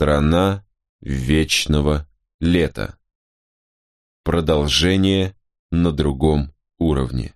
Страна вечного лета. Продолжение на другом уровне.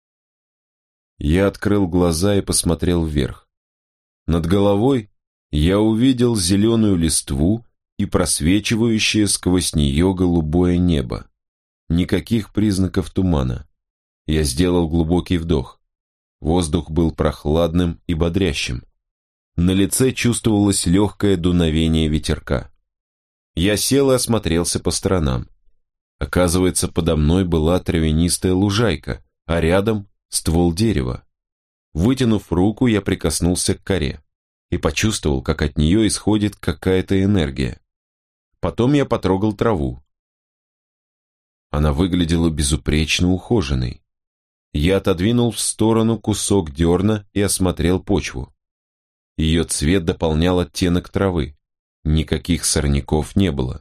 Я открыл глаза и посмотрел вверх. Над головой я увидел зеленую листву и просвечивающее сквозь нее голубое небо. Никаких признаков тумана. Я сделал глубокий вдох. Воздух был прохладным и бодрящим. На лице чувствовалось легкое дуновение ветерка. Я сел и осмотрелся по сторонам. Оказывается, подо мной была травянистая лужайка, а рядом ствол дерева. Вытянув руку, я прикоснулся к коре и почувствовал, как от нее исходит какая-то энергия. Потом я потрогал траву. Она выглядела безупречно ухоженной. Я отодвинул в сторону кусок дерна и осмотрел почву. Ее цвет дополнял оттенок травы. Никаких сорняков не было.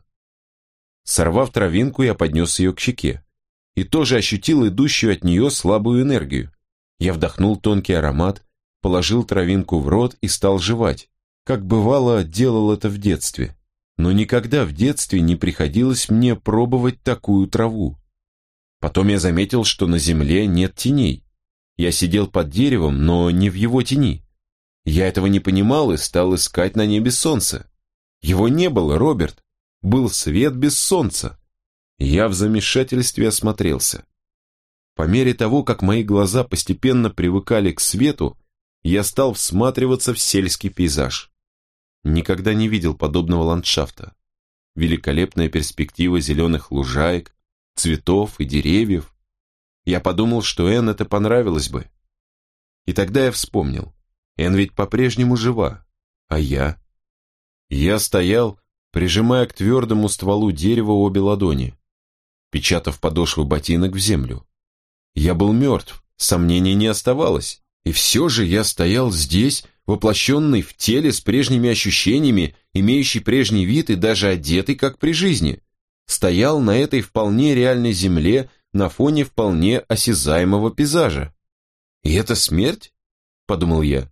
Сорвав травинку, я поднес ее к щеке и тоже ощутил идущую от нее слабую энергию. Я вдохнул тонкий аромат, положил травинку в рот и стал жевать, как бывало делал это в детстве. Но никогда в детстве не приходилось мне пробовать такую траву. Потом я заметил, что на земле нет теней. Я сидел под деревом, но не в его тени. Я этого не понимал и стал искать на небе солнце. Его не было, Роберт. Был свет без солнца. Я в замешательстве осмотрелся. По мере того, как мои глаза постепенно привыкали к свету, я стал всматриваться в сельский пейзаж. Никогда не видел подобного ландшафта. Великолепная перспектива зеленых лужаек, цветов и деревьев. Я подумал, что Энн это понравилось бы. И тогда я вспомнил. Энн ведь по-прежнему жива, а я? Я стоял, прижимая к твердому стволу дерева обе ладони, печатав подошвы ботинок в землю. Я был мертв, сомнений не оставалось, и все же я стоял здесь, воплощенный в теле с прежними ощущениями, имеющий прежний вид и даже одетый, как при жизни. Стоял на этой вполне реальной земле на фоне вполне осязаемого пейзажа. «И это смерть?» – подумал я.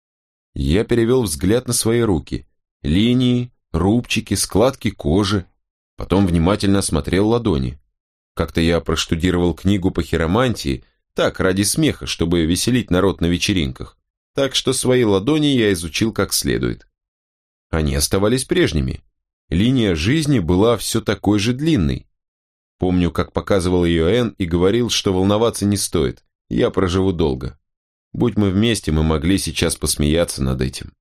Я перевел взгляд на свои руки. Линии, рубчики, складки кожи. Потом внимательно осмотрел ладони. Как-то я проштудировал книгу по хиромантии, так, ради смеха, чтобы веселить народ на вечеринках. Так что свои ладони я изучил как следует. Они оставались прежними. Линия жизни была все такой же длинной. Помню, как показывал ее Энн и говорил, что волноваться не стоит, я проживу долго. Будь мы вместе, мы могли сейчас посмеяться над этим.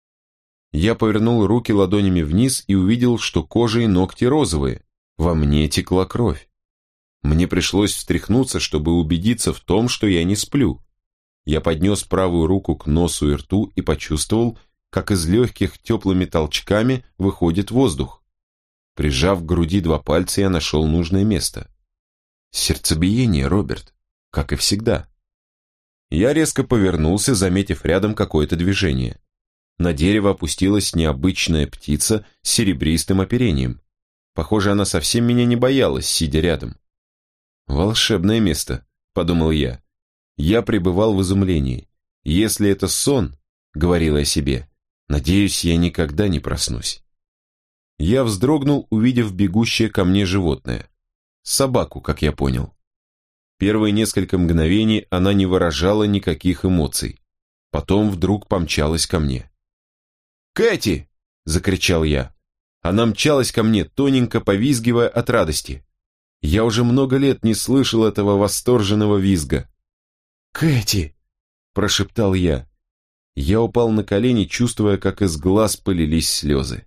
Я повернул руки ладонями вниз и увидел, что кожа и ногти розовые. Во мне текла кровь. Мне пришлось встряхнуться, чтобы убедиться в том, что я не сплю. Я поднес правую руку к носу и рту и почувствовал, как из легких теплыми толчками выходит воздух. Прижав к груди два пальца, я нашел нужное место. Сердцебиение, Роберт, как и всегда. Я резко повернулся, заметив рядом какое-то движение. На дерево опустилась необычная птица с серебристым оперением. Похоже, она совсем меня не боялась, сидя рядом. «Волшебное место», — подумал я. Я пребывал в изумлении. «Если это сон», — говорил я себе, — «надеюсь, я никогда не проснусь». Я вздрогнул, увидев бегущее ко мне животное. Собаку, как я понял. Первые несколько мгновений она не выражала никаких эмоций. Потом вдруг помчалась ко мне. «Кэти!» — закричал я. Она мчалась ко мне, тоненько повизгивая от радости. Я уже много лет не слышал этого восторженного визга. «Кэти!» – прошептал я. Я упал на колени, чувствуя, как из глаз полились слезы.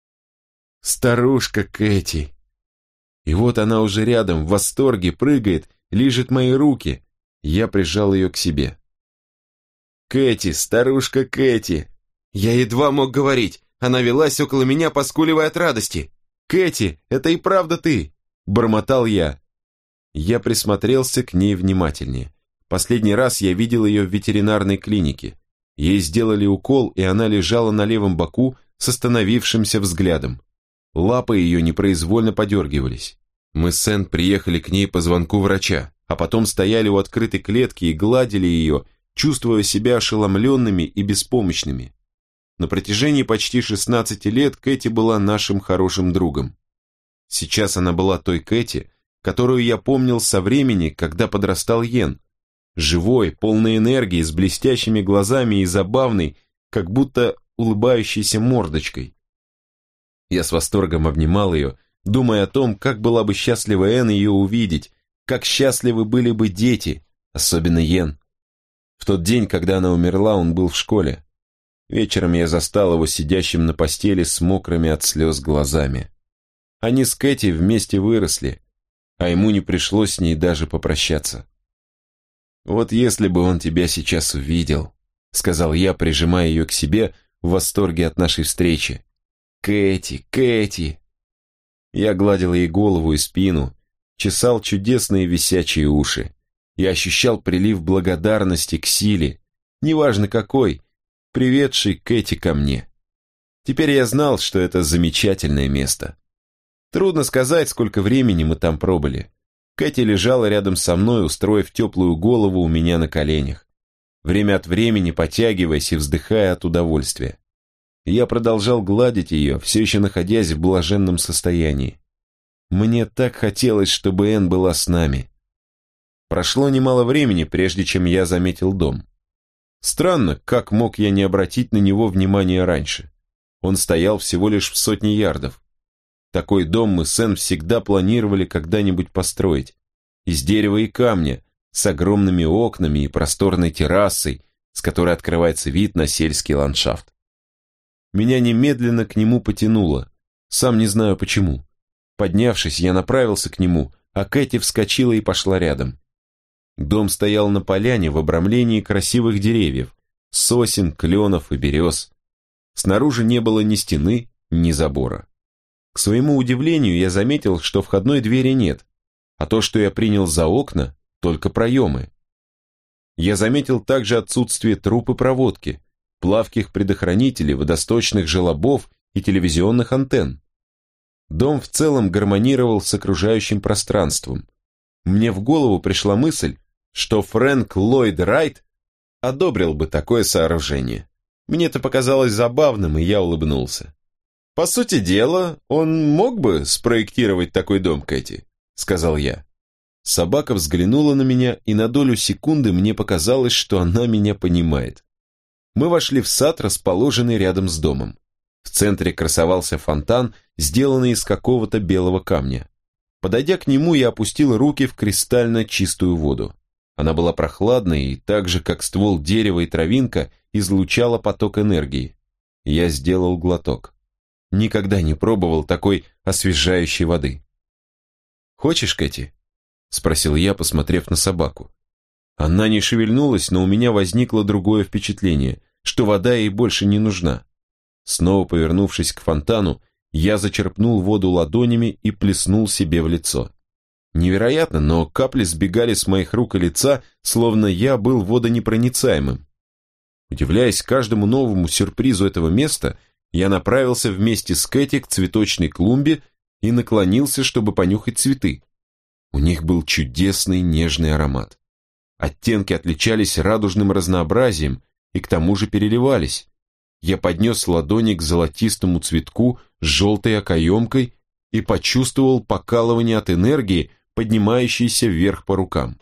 «Старушка Кэти!» И вот она уже рядом, в восторге, прыгает, лижет мои руки. Я прижал ее к себе. «Кэти, старушка Кэти!» Я едва мог говорить. Она велась около меня, поскуливая от радости. «Кэти, это и правда ты!» – бормотал я. Я присмотрелся к ней внимательнее. Последний раз я видел ее в ветеринарной клинике. Ей сделали укол, и она лежала на левом боку с остановившимся взглядом. Лапы ее непроизвольно подергивались. Мы с Энн приехали к ней по звонку врача, а потом стояли у открытой клетки и гладили ее, чувствуя себя ошеломленными и беспомощными. На протяжении почти 16 лет Кэти была нашим хорошим другом. Сейчас она была той Кэти, которую я помнил со времени, когда подрастал Йен. Живой, полной энергии, с блестящими глазами и забавной, как будто улыбающейся мордочкой. Я с восторгом обнимал ее, думая о том, как была бы счастлива Энн ее увидеть, как счастливы были бы дети, особенно Йен. В тот день, когда она умерла, он был в школе. Вечером я застал его сидящим на постели с мокрыми от слез глазами. Они с Кэти вместе выросли, а ему не пришлось с ней даже попрощаться. «Вот если бы он тебя сейчас увидел», — сказал я, прижимая ее к себе в восторге от нашей встречи. «Кэти, Кэти!» Я гладил ей голову и спину, чесал чудесные висячие уши. Я ощущал прилив благодарности к силе, неважно какой, приведший Кэти ко мне. Теперь я знал, что это замечательное место. Трудно сказать, сколько времени мы там пробыли. Кэти лежала рядом со мной, устроив теплую голову у меня на коленях, время от времени потягиваясь и вздыхая от удовольствия. Я продолжал гладить ее, все еще находясь в блаженном состоянии. Мне так хотелось, чтобы Энн была с нами. Прошло немало времени, прежде чем я заметил дом. Странно, как мог я не обратить на него внимания раньше. Он стоял всего лишь в 100 ярдов. Такой дом мы с Энн всегда планировали когда-нибудь построить. Из дерева и камня, с огромными окнами и просторной террасой, с которой открывается вид на сельский ландшафт. Меня немедленно к нему потянуло, сам не знаю почему. Поднявшись, я направился к нему, а Кэти вскочила и пошла рядом. Дом стоял на поляне в обрамлении красивых деревьев, сосен, кленов и берез. Снаружи не было ни стены, ни забора. К своему удивлению, я заметил, что входной двери нет, а то, что я принял за окна, только проемы. Я заметил также отсутствие труб и проводки, плавких предохранителей, водосточных желобов и телевизионных антенн. Дом в целом гармонировал с окружающим пространством. Мне в голову пришла мысль, что Фрэнк Ллойд Райт одобрил бы такое сооружение. Мне это показалось забавным, и я улыбнулся. «По сути дела, он мог бы спроектировать такой дом, Кэти», — сказал я. Собака взглянула на меня, и на долю секунды мне показалось, что она меня понимает. Мы вошли в сад, расположенный рядом с домом. В центре красовался фонтан, сделанный из какого-то белого камня. Подойдя к нему, я опустил руки в кристально чистую воду. Она была прохладной и так же, как ствол дерева и травинка, излучала поток энергии. Я сделал глоток. Никогда не пробовал такой освежающей воды. «Хочешь, Кэти?» — спросил я, посмотрев на собаку. Она не шевельнулась, но у меня возникло другое впечатление, что вода ей больше не нужна. Снова повернувшись к фонтану, я зачерпнул воду ладонями и плеснул себе в лицо. Невероятно, но капли сбегали с моих рук и лица, словно я был водонепроницаемым. Удивляясь каждому новому сюрпризу этого места, я направился вместе с Кэти к цветочной клумбе и наклонился, чтобы понюхать цветы. У них был чудесный нежный аромат. Оттенки отличались радужным разнообразием и к тому же переливались. Я поднес ладони к золотистому цветку с желтой окоемкой и почувствовал покалывание от энергии, поднимающейся вверх по рукам.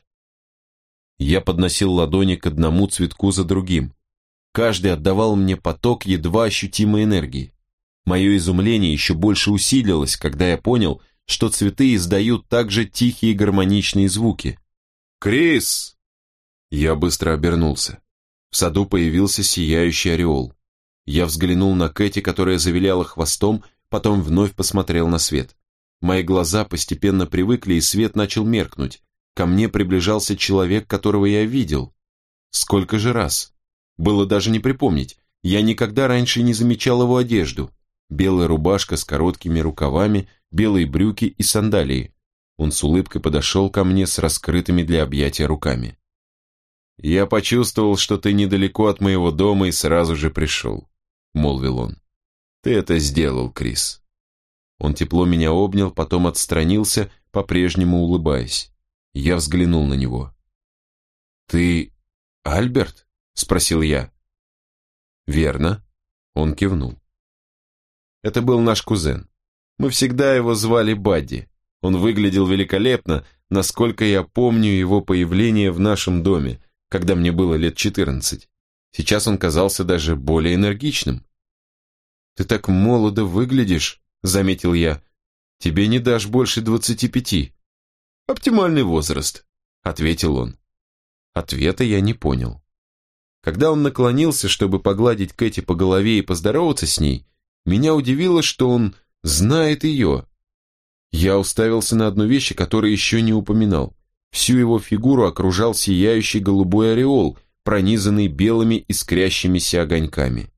Я подносил ладони к одному цветку за другим. Каждый отдавал мне поток едва ощутимой энергии. Мое изумление еще больше усилилось, когда я понял, что цветы издают также тихие гармоничные звуки. «Крис!» Я быстро обернулся. В саду появился сияющий ореол. Я взглянул на Кэти, которая завиляла хвостом, потом вновь посмотрел на свет. Мои глаза постепенно привыкли, и свет начал меркнуть. Ко мне приближался человек, которого я видел. Сколько же раз? Было даже не припомнить. Я никогда раньше не замечал его одежду. Белая рубашка с короткими рукавами, белые брюки и сандалии. Он с улыбкой подошел ко мне с раскрытыми для объятия руками. «Я почувствовал, что ты недалеко от моего дома и сразу же пришел», — молвил он. «Ты это сделал, Крис». Он тепло меня обнял, потом отстранился, по-прежнему улыбаясь. Я взглянул на него. «Ты Альберт?» — спросил я. «Верно». Он кивнул. Это был наш кузен. Мы всегда его звали Бадди. Он выглядел великолепно, насколько я помню его появление в нашем доме, когда мне было лет 14. Сейчас он казался даже более энергичным. «Ты так молодо выглядишь», — заметил я. «Тебе не дашь больше 25». «Оптимальный возраст», — ответил он. Ответа я не понял. Когда он наклонился, чтобы погладить Кэти по голове и поздороваться с ней, меня удивило, что он знает ее. Я уставился на одну вещь, о которой еще не упоминал. Всю его фигуру окружал сияющий голубой ореол, пронизанный белыми искрящимися огоньками.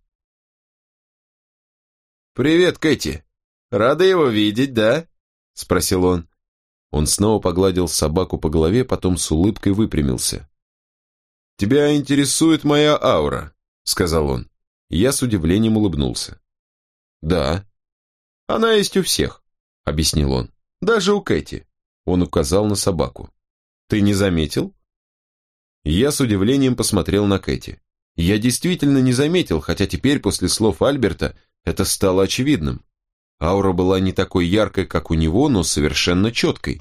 «Привет, Кэти! Рада его видеть, да?» — спросил он. Он снова погладил собаку по голове, потом с улыбкой выпрямился. «Тебя интересует моя аура», — сказал он. Я с удивлением улыбнулся. «Да». «Она есть у всех», — объяснил он. «Даже у Кэти». Он указал на собаку. «Ты не заметил?» Я с удивлением посмотрел на Кэти. Я действительно не заметил, хотя теперь, после слов Альберта, это стало очевидным. Аура была не такой яркой, как у него, но совершенно четкой.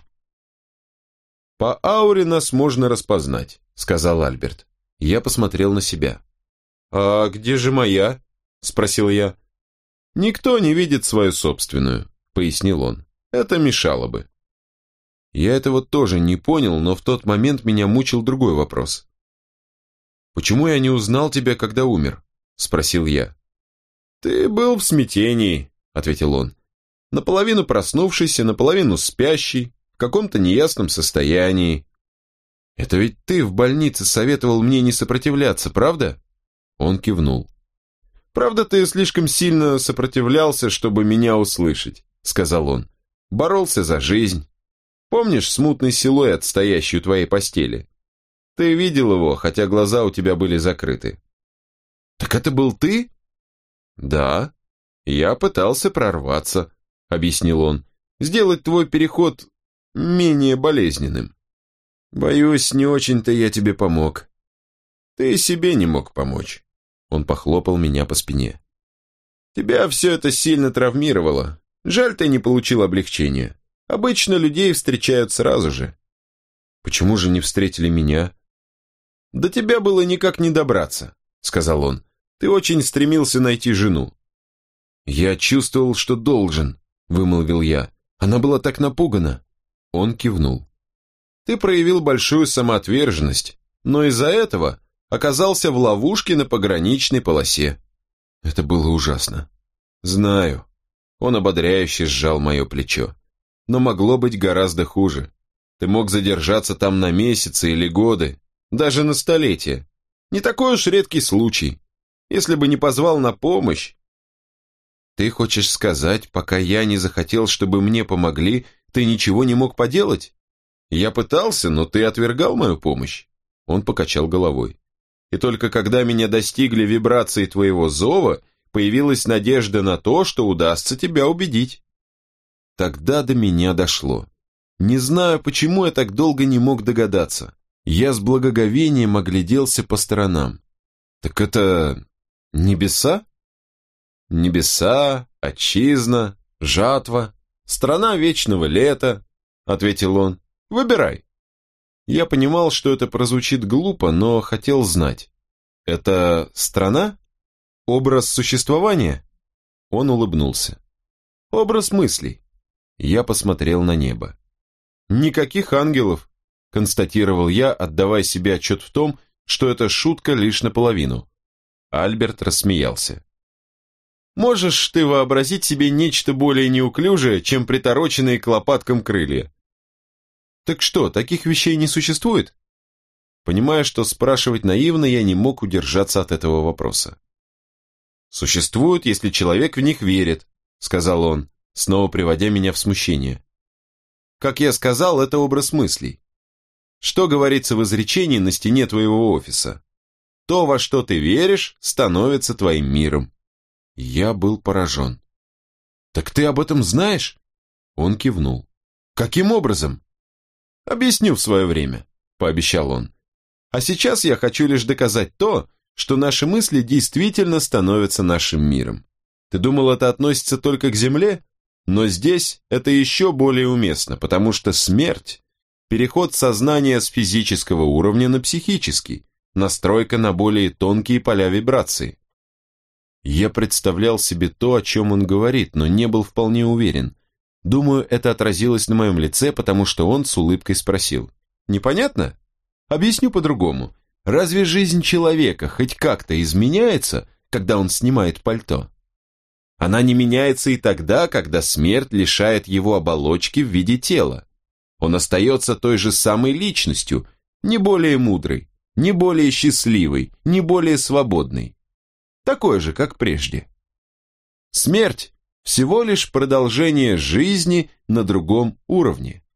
«По ауре нас можно распознать», — сказал Альберт. Я посмотрел на себя. «А где же моя?» — спросил я. «Никто не видит свою собственную», — пояснил он. «Это мешало бы». Я этого тоже не понял, но в тот момент меня мучил другой вопрос. «Почему я не узнал тебя, когда умер?» — спросил я. «Ты был в смятении», — ответил он. «Наполовину проснувшийся, наполовину спящий, в каком-то неясном состоянии». «Это ведь ты в больнице советовал мне не сопротивляться, правда?» Он кивнул. «Правда, ты слишком сильно сопротивлялся, чтобы меня услышать», — сказал он. «Боролся за жизнь. Помнишь смутный силуэт, стоящий у твоей постели? Ты видел его, хотя глаза у тебя были закрыты». «Так это был ты?» «Да. Я пытался прорваться», — объяснил он. «Сделать твой переход менее болезненным. Боюсь, не очень-то я тебе помог. Ты себе не мог помочь». Он похлопал меня по спине. «Тебя все это сильно травмировало. Жаль, ты не получил облегчения. Обычно людей встречают сразу же». «Почему же не встретили меня?» «До тебя было никак не добраться», — сказал он. «Ты очень стремился найти жену». «Я чувствовал, что должен», — вымолвил я. «Она была так напугана». Он кивнул. «Ты проявил большую самоотверженность, но из-за этого оказался в ловушке на пограничной полосе». Это было ужасно. «Знаю». Он ободряюще сжал мое плечо. «Но могло быть гораздо хуже. Ты мог задержаться там на месяцы или годы, даже на столетия. Не такой уж редкий случай. Если бы не позвал на помощь...» «Ты хочешь сказать, пока я не захотел, чтобы мне помогли, ты ничего не мог поделать?» «Я пытался, но ты отвергал мою помощь». Он покачал головой. «И только когда меня достигли вибрации твоего зова, появилась надежда на то, что удастся тебя убедить». Тогда до меня дошло. Не знаю, почему я так долго не мог догадаться. Я с благоговением огляделся по сторонам. «Так это... небеса?» «Небеса, отчизна, жатва, страна вечного лета», — ответил он. «Выбирай». Я понимал, что это прозвучит глупо, но хотел знать. «Это страна? Образ существования?» Он улыбнулся. «Образ мыслей». Я посмотрел на небо. «Никаких ангелов», — констатировал я, отдавая себе отчет в том, что это шутка лишь наполовину. Альберт рассмеялся. «Можешь ты вообразить себе нечто более неуклюжее, чем притороченные к лопаткам крылья?» «Так что, таких вещей не существует?» Понимая, что спрашивать наивно, я не мог удержаться от этого вопроса. «Существуют, если человек в них верит», — сказал он, снова приводя меня в смущение. «Как я сказал, это образ мыслей. Что говорится в изречении на стене твоего офиса? То, во что ты веришь, становится твоим миром». Я был поражен. «Так ты об этом знаешь?» Он кивнул. «Каким образом?» «Объясню в свое время», — пообещал он. «А сейчас я хочу лишь доказать то, что наши мысли действительно становятся нашим миром. Ты думал, это относится только к Земле? Но здесь это еще более уместно, потому что смерть – переход сознания с физического уровня на психический, настройка на более тонкие поля вибраций. Я представлял себе то, о чем он говорит, но не был вполне уверен. Думаю, это отразилось на моем лице, потому что он с улыбкой спросил. «Непонятно? Объясню по-другому. Разве жизнь человека хоть как-то изменяется, когда он снимает пальто? Она не меняется и тогда, когда смерть лишает его оболочки в виде тела. Он остается той же самой личностью, не более мудрой, не более счастливой, не более свободной. Такой же, как прежде. Смерть – всего лишь продолжение жизни на другом уровне.